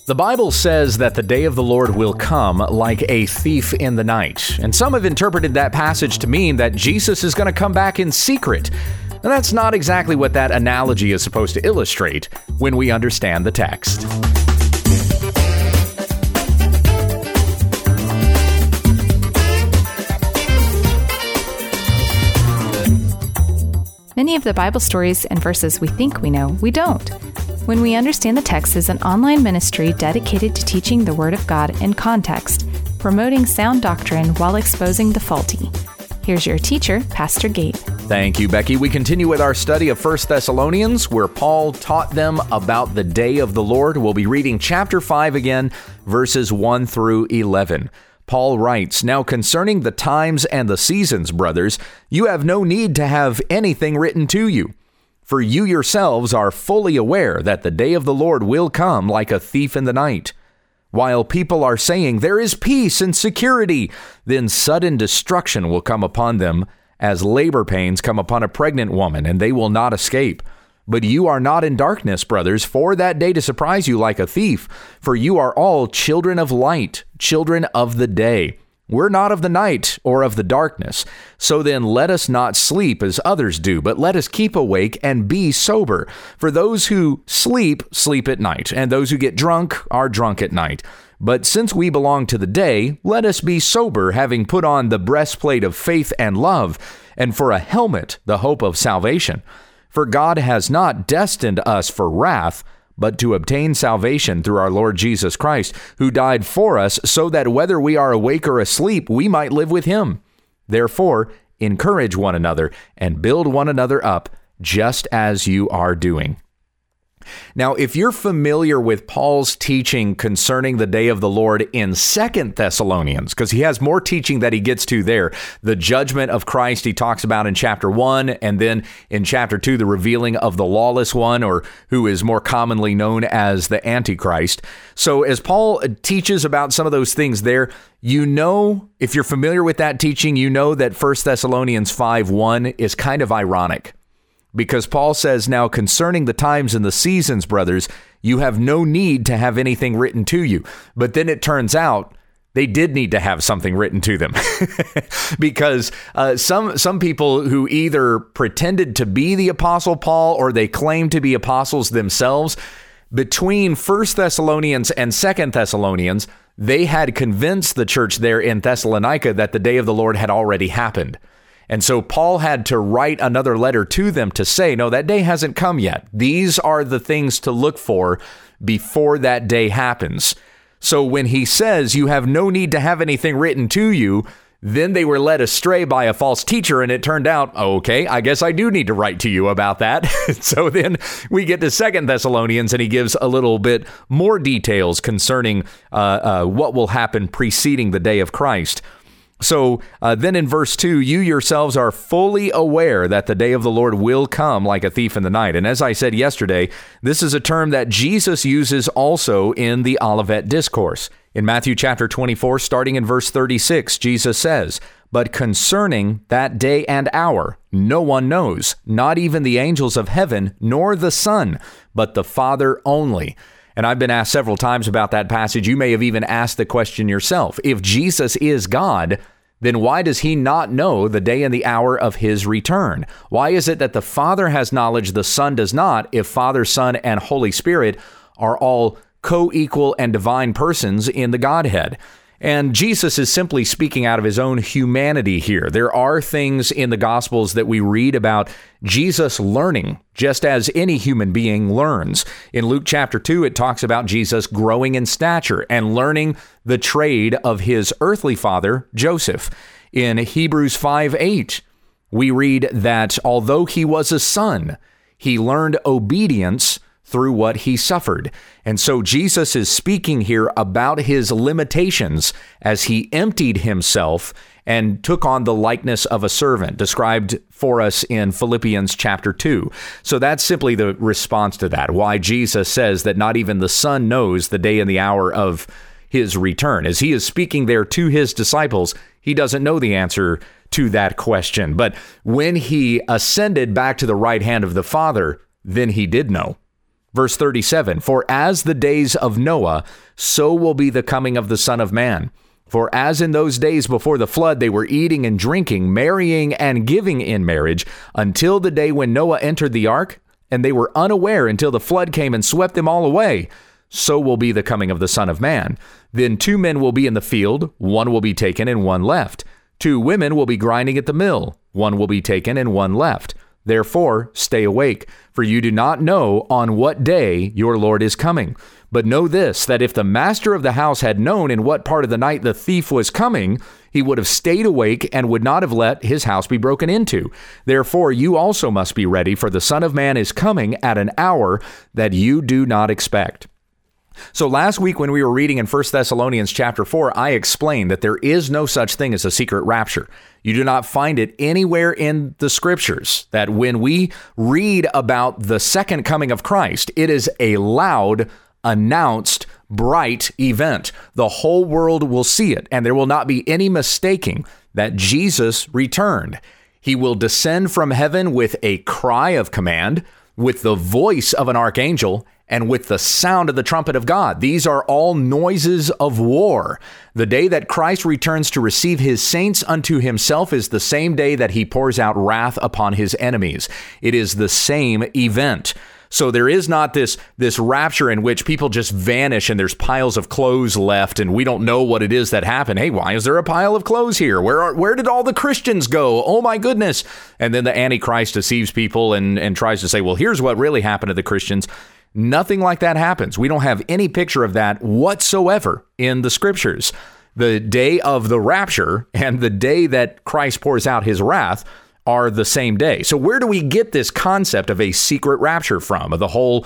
The Bible says that the day of the Lord will come like a thief in the night, and some have interpreted that passage to mean that Jesus is going to come back in secret. And that's not exactly what that analogy is supposed to illustrate when we understand the text. Many of the Bible stories and verses we think we know, we don't. When We Understand the Text is an online ministry dedicated to teaching the Word of God in context, promoting sound doctrine while exposing the faulty. Here's your teacher, Pastor Gabe. Thank you, Becky. We continue with our study of 1 Thessalonians, where Paul taught them about the day of the Lord. We'll be reading chapter 5 again, verses 1 through 11. Paul writes, "Now concerning the times and the seasons, brothers, you have no need to have anything written to you. For you yourselves are fully aware that the day of the Lord will come like a thief in the night. While people are saying there is peace and security, then sudden destruction will come upon them as labor pains come upon a pregnant woman, and they will not escape. But you are not in darkness, brothers, for that day to surprise you like a thief. For you are all children of light, children of the day. We're not of the night or of the darkness. So then let us not sleep as others do, but let us keep awake and be sober. For those who sleep, sleep at night, and those who get drunk are drunk at night. But since we belong to the day, let us be sober, having put on the breastplate of faith and love, and for a helmet, the hope of salvation. For God has not destined us for wrath, but to obtain salvation through our Lord Jesus Christ, who died for us, so that whether we are awake or asleep, we might live with him. Therefore, encourage one another and build one another up, just as you are doing." Now, if you're familiar with Paul's teaching concerning the day of the Lord in 2 Thessalonians, because he has more teaching that he gets to there, the judgment of Christ he talks about in chapter 1, and then in chapter 2, the revealing of the lawless one, or who is more commonly known as the Antichrist. So as Paul teaches about some of those things there, you know, if you're familiar with that teaching, you know that 1 Thessalonians 5:1 is kind of ironic. Because Paul says, "Now concerning the times and the seasons, brothers, you have no need to have anything written to you." But then it turns out they did need to have something written to them because some people who either pretended to be the Apostle Paul or they claimed to be apostles themselves, between 1 Thessalonians and 2 Thessalonians, they had convinced the church there in Thessalonica that the day of the Lord had already happened. And so Paul had to write another letter to them to say, no, that day hasn't come yet. These are the things to look for before that day happens. So when he says you have no need to have anything written to you, then they were led astray by a false teacher, and it turned out, okay, I guess I do need to write to you about that. So then we get to 2 Thessalonians, and he gives a little bit more details concerning what will happen preceding the day of Christ. So then in verse 2, you yourselves are fully aware that the day of the Lord will come like a thief in the night. And as I said yesterday, this is a term that Jesus uses also in the Olivet Discourse. In Matthew chapter 24, starting in verse 36, Jesus says, "But concerning that day and hour, no one knows, not even the angels of heaven, nor the Son, but the Father only." And I've been asked several times about that passage. You may have even asked the question yourself. If Jesus is God, then why does he not know the day and the hour of his return? Why is it that the Father has knowledge, the Son does not, if Father, Son, and Holy Spirit are all co-equal and divine persons in the Godhead? And Jesus is simply speaking out of his own humanity here. There are things in the Gospels that we read about Jesus learning, just as any human being learns. In Luke chapter 2, it talks about Jesus growing in stature and learning the trade of his earthly father, Joseph. In Hebrews 5:8, we read that although he was a son, he learned obedience through what he suffered. And so Jesus is speaking here about his limitations as he emptied himself and took on the likeness of a servant, described for us in Philippians chapter 2. So that's simply the response to that, why Jesus says that not even the Son knows the day and the hour of his return. As he is speaking there to his disciples, he doesn't know the answer to that question. But when he ascended back to the right hand of the Father, then he did know. Verse 37, for as the days of Noah, so will be the coming of the Son of Man. For as in those days before the flood, they were eating and drinking, marrying and giving in marriage, until the day when Noah entered the ark, and they were unaware until the flood came and swept them all away. So will be the coming of the Son of Man. Then 2 men will be in the field, one will be taken and one left. 2 women will be grinding at the mill, one will be taken and one left. Therefore, stay awake, for you do not know on what day your Lord is coming. But know this, that if the master of the house had known in what part of the night the thief was coming, he would have stayed awake and would not have let his house be broken into. Therefore, you also must be ready, for the Son of Man is coming at an hour that you do not expect. So last week when we were reading in 1 Thessalonians chapter 4, I explained that there is no such thing as a secret rapture. You do not find it anywhere in the scriptures, that when we read about the second coming of Christ, it is a loud, announced, bright event. The whole world will see it, and there will not be any mistaking that Jesus returned. He will descend from heaven with a cry of command, with the voice of an archangel, and with the sound of the trumpet of God. These are all noises of war. The day that Christ returns to receive his saints unto himself is the same day that he pours out wrath upon his enemies. It is the same event. So there is not this rapture in which people just vanish and there's piles of clothes left and we don't know what it is that happened. Hey, why is there a pile of clothes here? Where did all the Christians go? Oh my goodness. And then the Antichrist deceives people and tries to say, well, here's what really happened to the Christians. Nothing like that happens. We don't have any picture of that whatsoever in the scriptures. The day of the rapture and the day that Christ pours out his wrath are the same day. So where do we get this concept of a secret rapture from? The whole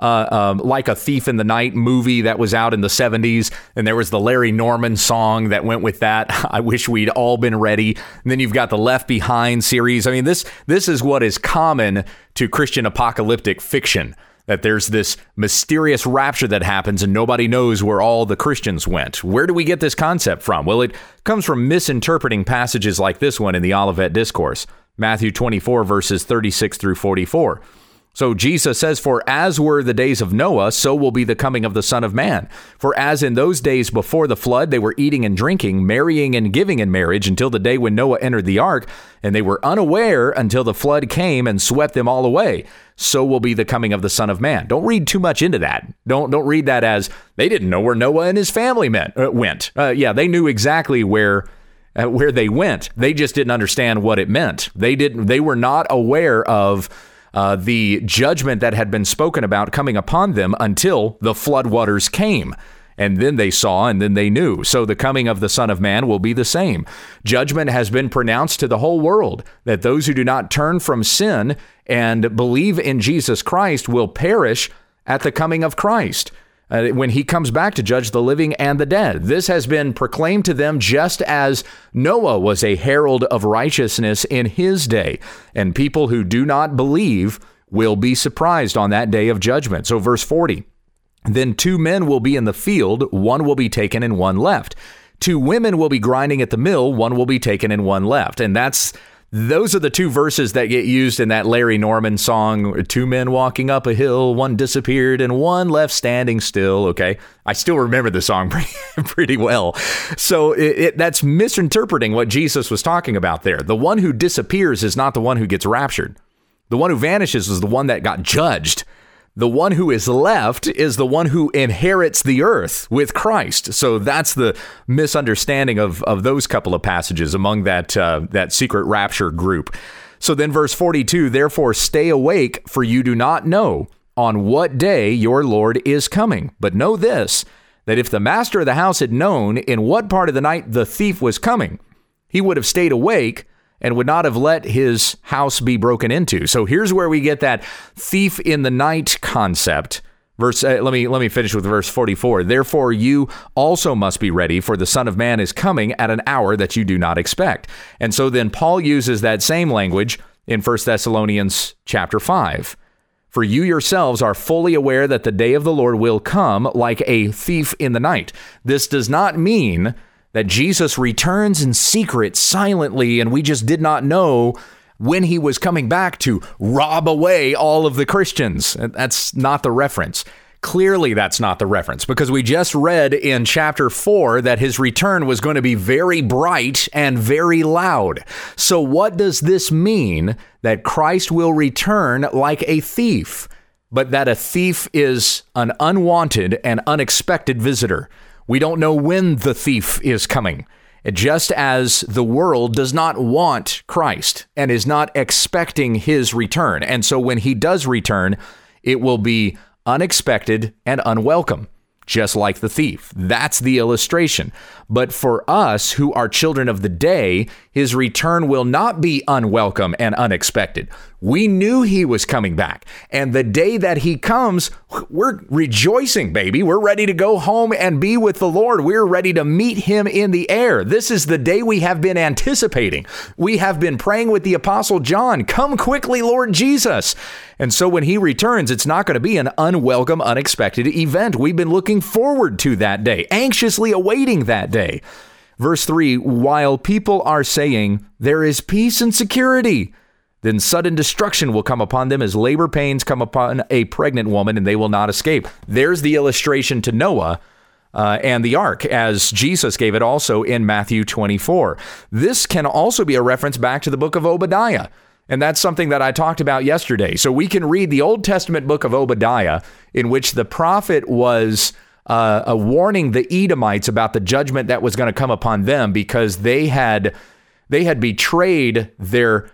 Like a Thief in the Night movie that was out in the 70s. And there was the Larry Norman song that went with that. I wish we'd all been ready. And then you've got the Left Behind series. I mean, this is what is common to Christian apocalyptic fiction, that there's this mysterious rapture that happens and nobody knows where all the Christians went. Where do we get this concept from? Well, it comes from misinterpreting passages like this one in the Olivet Discourse, Matthew 24, verses 36 through 44. So Jesus says, for as were the days of Noah, so will be the coming of the Son of Man. For as in those days before the flood, they were eating and drinking, marrying and giving in marriage until the day when Noah entered the ark, and they were unaware until the flood came and swept them all away. So will be the coming of the Son of Man. Don't read too much into that. Don't read that as they didn't know where Noah and his family went. Yeah, they knew exactly where they went. They just didn't understand what it meant. They were not aware of the judgment that had been spoken about coming upon them until the floodwaters came. And then they saw, and then they knew. So the coming of the Son of Man will be the same. Judgment has been pronounced to the whole world, that those who do not turn from sin and believe in Jesus Christ will perish at the coming of Christ, when he comes back to judge the living and the dead. This has been proclaimed to them just as Noah was a herald of righteousness in his day. And people who do not believe will be surprised on that day of judgment. So verse 40, then 2 men will be in the field, one will be taken and one left. 2 women will be grinding at the mill, one will be taken and one left. And those are the 2 verses that get used in that Larry Norman song, 2 men walking up a hill, one disappeared and one left standing still. Okay, I still remember the song pretty well. So that's misinterpreting what Jesus was talking about there. The one who disappears is not the one who gets raptured. The one who vanishes is the one that got judged. The one who is left is the one who inherits the earth with Christ. So that's the misunderstanding of those couple of passages among that secret rapture group. So then verse 42, therefore stay awake, for you do not know on what day your Lord is coming. But know this, that if the master of the house had known in what part of the night the thief was coming, he would have stayed awake and would not have let his house be broken into. So here's where we get that thief in the night concept. Let me finish with verse 44. Therefore, you also must be ready, for the Son of Man is coming at an hour that you do not expect. And so then Paul uses that same language in 1 Thessalonians chapter 5. For you yourselves are fully aware that the day of the Lord will come like a thief in the night. This does not mean that Jesus returns in secret, silently, and we just did not know when he was coming back to rob away all of the Christians. That's not the reference. Clearly, that's not the reference, because we just read in chapter 4 that his return was going to be very bright and very loud. So what does this mean? That Christ will return like a thief, but that a thief is an unwanted and unexpected visitor. We don't know when the thief is coming. Just as the world does not want Christ and is not expecting his return. And so when he does return, it will be unexpected and unwelcome, just like the thief. That's the illustration. But for us who are children of the day, his return will not be unwelcome and unexpected. We knew he was coming back. And the day that he comes, we're rejoicing, baby. We're ready to go home and be with the Lord. We're ready to meet him in the air. This is the day we have been anticipating. We have been praying with the Apostle John, come quickly, Lord Jesus. And so when he returns, it's not going to be an unwelcome, unexpected event. We've been looking forward to that day, anxiously awaiting that day. Verse 3, while people are saying, there is peace and security, then sudden destruction will come upon them as labor pains come upon a pregnant woman, and they will not escape. There's the illustration to Noah and the ark, as Jesus gave it also in Matthew 24. This can also be a reference back to the book of Obadiah. And that's something that I talked about yesterday. So we can read the Old Testament book of Obadiah, in which the prophet was warning the Edomites about the judgment that was going to come upon them, because they had betrayed their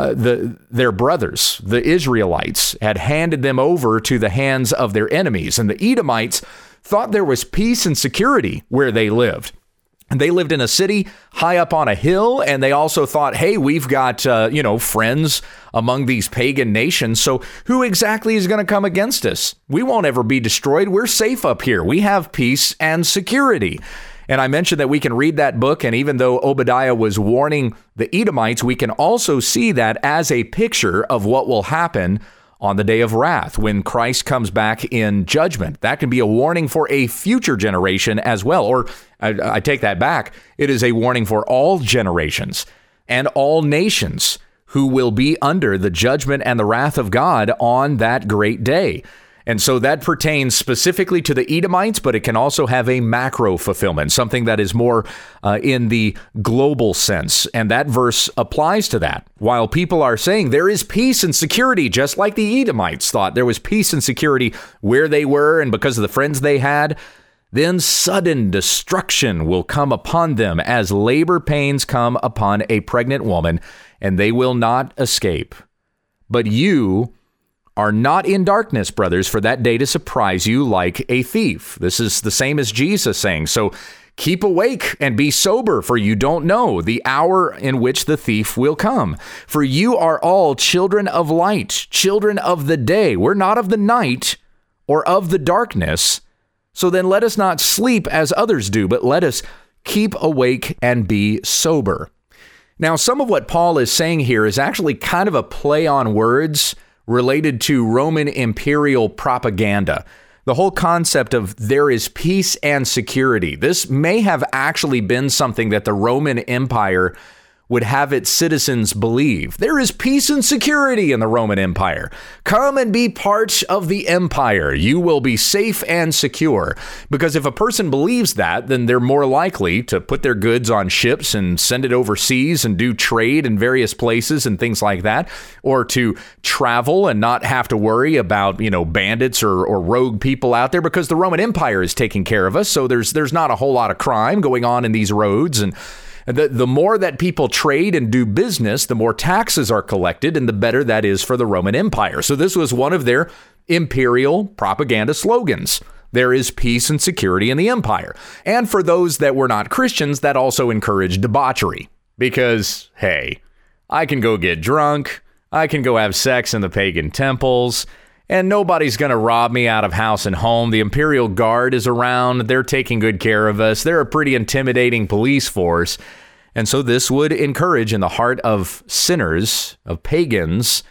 brothers. The Israelites had handed them over to the hands of their enemies, and the Edomites thought there was peace and security where they lived. And they lived in a city high up on a hill, and they also thought, hey, we've got, friends among these pagan nations, so who exactly is going to come against us? We won't ever be destroyed. We're safe up here. We have peace and security. And I mentioned that we can read that book, and even though Obadiah was warning the Edomites, we can also see that as a picture of what will happen on the day of wrath, when Christ comes back in judgment. That can be a warning for a future generation as well. Or I take that back. It is a warning for all generations and all nations who will be under the judgment and the wrath of God on that great day. And so that pertains specifically to the Edomites, but it can also have a macro fulfillment, something that is more in the global sense. And that verse applies to that. While people are saying there is peace and security, just like the Edomites thought there was peace and security where they were and because of the friends they had, then sudden destruction will come upon them as labor pains come upon a pregnant woman, and they will not escape. But you are not in darkness, brothers, for that day to surprise you like a thief. This is the same as Jesus saying, so keep awake and be sober, for you don't know the hour in which the thief will come. For you are all children of light, children of the day. We're not of the night or of the darkness. So then let us not sleep as others do, but let us keep awake and be sober. Now, some of what Paul is saying here is actually kind of a play on words related to Roman imperial propaganda. The whole concept of there is peace and security. This may have actually been something that the Roman Empire would have its citizens believe. There is peace and security in the Roman Empire. Come and be part of the empire. You will be safe and secure. Because if a person believes that, then they're more likely to put their goods on ships and send it overseas and do trade in various places and things like that, or to travel and not have to worry about, bandits or rogue people out there, because the Roman Empire is taking care of us. So there's not a whole lot of crime going on in these roads, and the more that people trade and do business, the more taxes are collected, and the better that is for the Roman Empire. So this was one of their imperial propaganda slogans. There is peace and security in the empire. And for those that were not Christians, that also encouraged debauchery. Because, hey, I can go get drunk, I can go have sex in the pagan temples, and nobody's going to rob me out of house and home. The Imperial Guard is around. They're taking good care of us. They're a pretty intimidating police force. And so this would encourage in the heart of sinners, of pagans,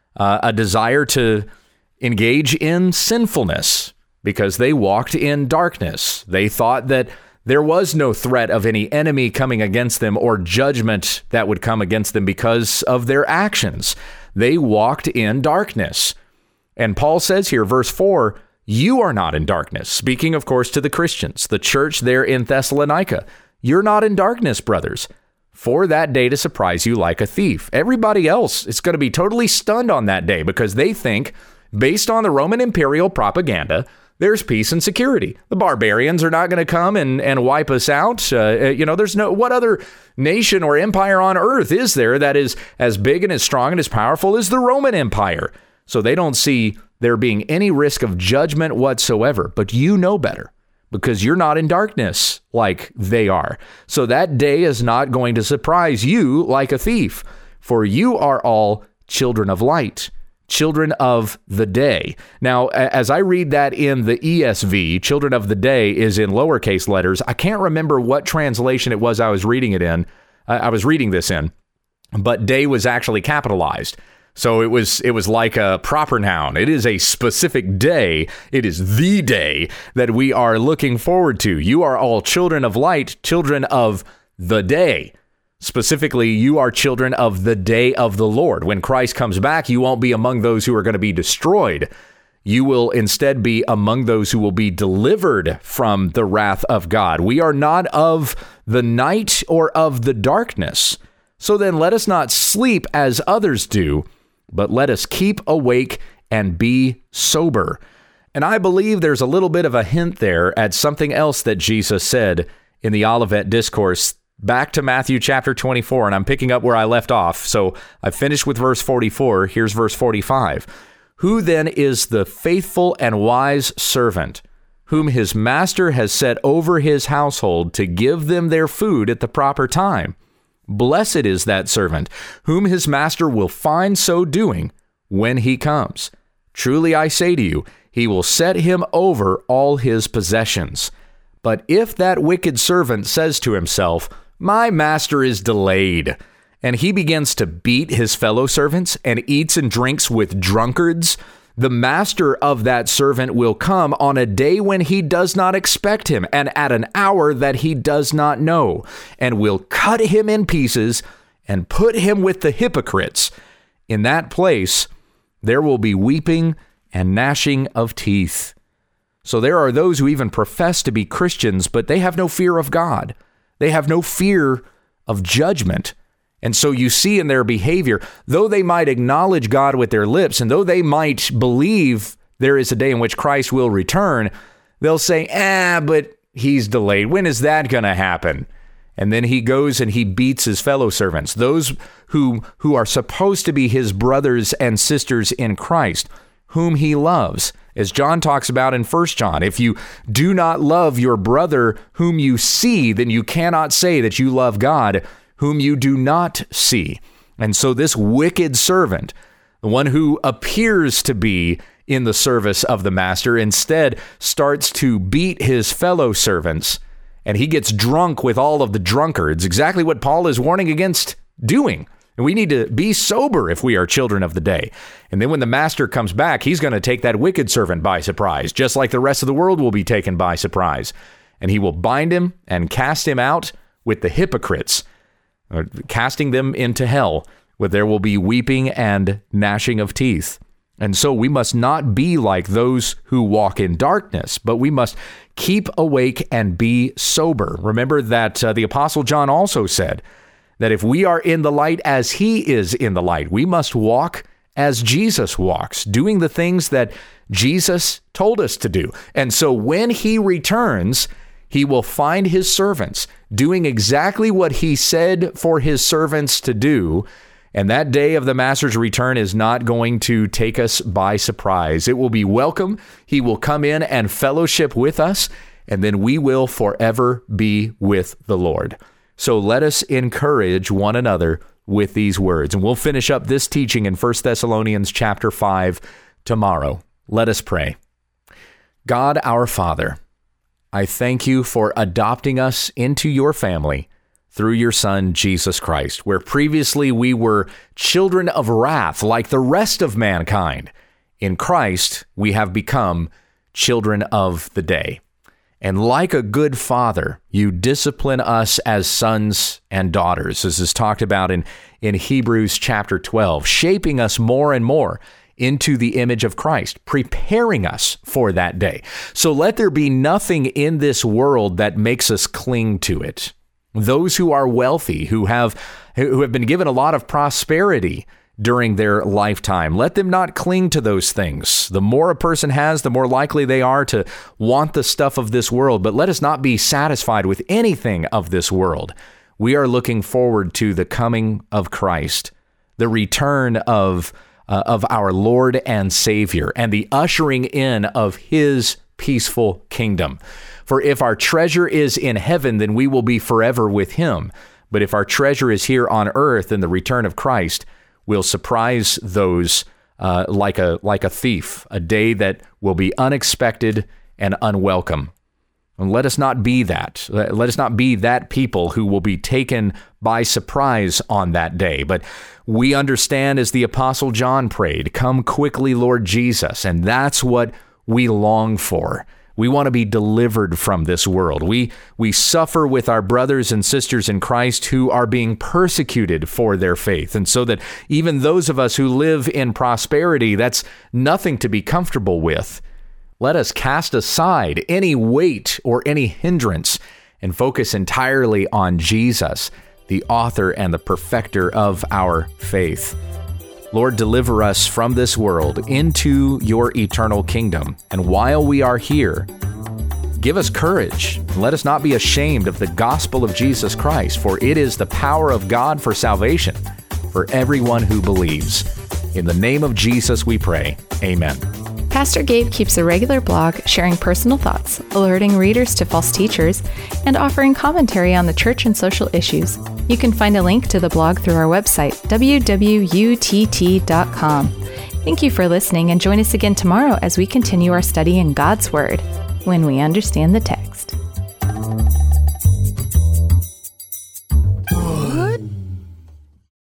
a desire to engage in sinfulness because they walked in darkness. They thought that There was no threat of any enemy coming against them or judgment that would come against them because of their actions. They walked in darkness. And Paul says here, verse 4, you are not in darkness. Speaking, of course, to the Christians, the church there in Thessalonica. You're not in darkness, brothers, for that day to surprise you like a thief. Everybody else is going to be totally stunned on that day because they think, based on the Roman imperial propaganda, there's peace and security. The barbarians are not going to come and wipe us out. There's what other nation or empire on earth is there that is as big and as strong and as powerful as the Roman Empire? So they don't see there being any risk of judgment whatsoever. But you know better because you're not in darkness like they are. So that day is not going to surprise you like a thief, for you are all children of light, children of the day. Now, as I read that in the ESV, children of the day is in lowercase letters. I can't remember what translation it was I was reading it in. I was reading this in, but day was actually capitalized. So it was like a proper noun. It is a specific day. It is the day that we are looking forward to. You are all children of light, children of the day. Specifically, you are children of the day of the Lord. When Christ comes back, you won't be among those who are going to be destroyed. You will instead be among those who will be delivered from the wrath of God. We are not of the night or of the darkness. So then let us not sleep as others do, but let us keep awake and be sober. And I believe there's a little bit of a hint there at something else that Jesus said in the Olivet Discourse. Back to Matthew chapter 24, and I'm picking up where I left off. So I finished with verse 44. Here's verse 45. Who then is the faithful and wise servant, whom his master has set over his household to give them their food at the proper time? Blessed is that servant, whom his master will find so doing when he comes. Truly I say to you, he will set him over all his possessions. But if that wicked servant says to himself, my master is delayed, and he begins to beat his fellow servants and eats and drinks with drunkards, the master of that servant will come on a day when he does not expect him and at an hour that he does not know, and will cut him in pieces and put him with the hypocrites. In that place, there will be weeping and gnashing of teeth. So there are those who even profess to be Christians, but they have no fear of God. They have no fear of judgment. And so you see in their behavior, though they might acknowledge God with their lips, and though they might believe there is a day in which Christ will return, they'll say, but he's delayed. When is that going to happen? And then he goes and he beats his fellow servants, those who are supposed to be his brothers and sisters in Christ, whom he loves. As John talks about in 1 John, if you do not love your brother whom you see, then you cannot say that you love God whom you do not see. And so this wicked servant, the one who appears to be in the service of the master, instead starts to beat his fellow servants, and he gets drunk with all of the drunkards, exactly what Paul is warning against doing. And we need to be sober if we are children of the day. And then when the master comes back, he's going to take that wicked servant by surprise, just like the rest of the world will be taken by surprise. And he will bind him and cast him out with the hypocrites, casting them into hell, where there will be weeping and gnashing of teeth. And so we must not be like those who walk in darkness, but we must keep awake and be sober. Remember that the Apostle John also said that if we are in the light as he is in the light, we must walk as Jesus walks, doing the things that Jesus told us to do. And so when he returns, he will find his servants doing exactly what he said for his servants to do. And that day of the master's return is not going to take us by surprise. It will be welcome. He will come in and fellowship with us, and then we will forever be with the Lord. So let us encourage one another with these words. And we'll finish up this teaching in 1 Thessalonians chapter 5 tomorrow. Let us pray. God, our Father, I thank you for adopting us into your family through your Son, Jesus Christ, where previously we were children of wrath like the rest of mankind. In Christ, we have become children of the day. And like a good father, you discipline us as sons and daughters. This is talked about in Hebrews chapter 12, shaping us more and more into the image of Christ, preparing us for that day. So let there be nothing in this world that makes us cling to it. Those who are wealthy, who have been given a lot of prosperity during their lifetime, let them not cling to those things. The more a person has, the more likely they are to want the stuff of this world. But let us not be satisfied with anything of this world. We are looking forward to the coming of Christ, the return of our Lord and Savior, and the ushering in of his peaceful kingdom. For if our treasure is in heaven, then we will be forever with him. But if our treasure is here on earth, then the return of Christ will surprise those like a thief, a day that will be unexpected and unwelcome. And let us not be that. Let us not be that people who will be taken by surprise on that day. But we understand, as the Apostle John prayed, "Come quickly, Lord Jesus." And that's what we long for. We want to be delivered from this world. We suffer with our brothers and sisters in Christ who are being persecuted for their faith. And so that even those of us who live in prosperity, that's nothing to be comfortable with. Let us cast aside any weight or any hindrance and focus entirely on Jesus, the author and the perfecter of our faith. Lord, deliver us from this world into your eternal kingdom. And while we are here, give us courage. Let us not be ashamed of the gospel of Jesus Christ, for it is the power of God for salvation for everyone who believes. In the name of Jesus we pray. Amen. Pastor Gabe keeps a regular blog sharing personal thoughts, alerting readers to false teachers, and offering commentary on the church and social issues. You can find a link to the blog through our website, www.utt.com. Thank you for listening, and join us again tomorrow as we continue our study in God's Word, when we understand the text.